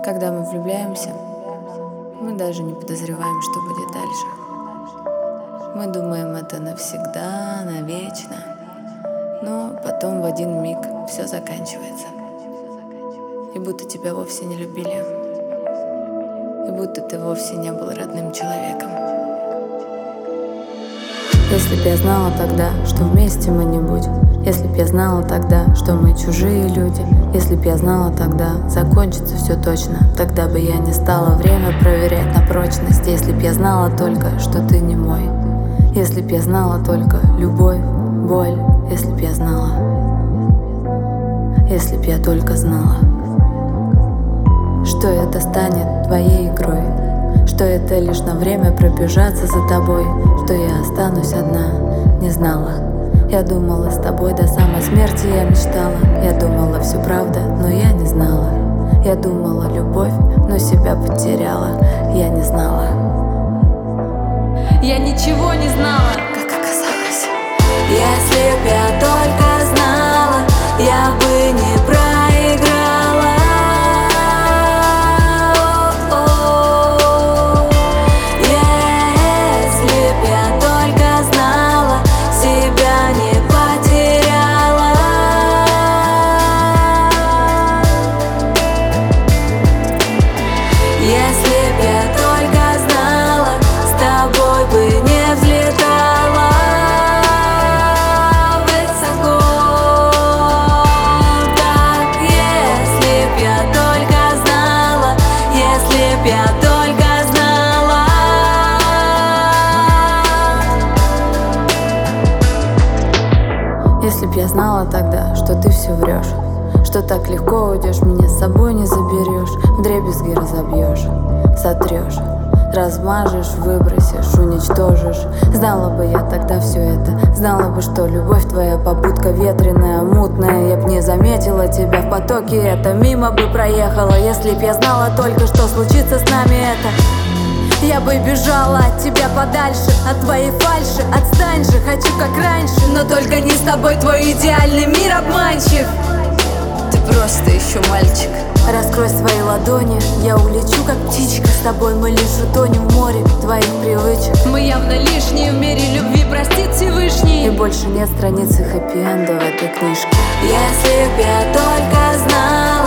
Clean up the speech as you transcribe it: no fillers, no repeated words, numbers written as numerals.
Когда мы влюбляемся, мы даже не подозреваем, что будет дальше. Мы думаем, это навсегда, навечно. Но потом в один миг все заканчивается. И будто тебя вовсе не любили. И будто ты вовсе не был родным человеком. Если б я знала тогда, что вместе мы не будем. Если б я знала тогда, что мы чужие люди. Если б я знала тогда, закончится все точно. Тогда бы я не стала время проверять на прочность. Если б я знала только, что ты не мой. Если б я знала только любовь, боль. Если б я знала. Если б я только знала, что это станет твоей игрой, что это лишь на время пробежаться за тобой, что я останусь одна, не знала. Я думала, с тобой до самой смерти я мечтала. Я думала, все правда, но я не знала. Я думала, любовь, но себя потеряла. Я не знала. Я ничего не знала, как оказалось. Если б я только знала, я бы не проиграла. Если б я только знала, себя не потеряла. Если б я только знала, с тобой бы не взлетала высоко. Так, если б я только знала, если б я только знала. Если б я знала тогда, что ты все врешь, что так легко уйдешь, меня с собой не заберешь, вдребезги разобьешь, сотрешь, размажешь, выбросишь, уничтожишь. Знала бы я тогда все это, знала бы, что любовь твоя побудка ветреная, мутная. Я б не заметила тебя в потоке, это мимо бы проехала. Если б я знала только, что случится с нами это, я бы бежала от тебя подальше, от твоей фальши. Отстань же, хочу как раньше, но только не с тобой, твой идеальный мир обманчив. ты просто еще мальчик. Раскрой свои ладони, я улечу как птичка. С тобой мы лишь утонем в море твоих привычек. Мы явно лишние в мире любви, простит Всевышний. И больше нет страницы хэппи-энда в этой книжке. Если б я только знала.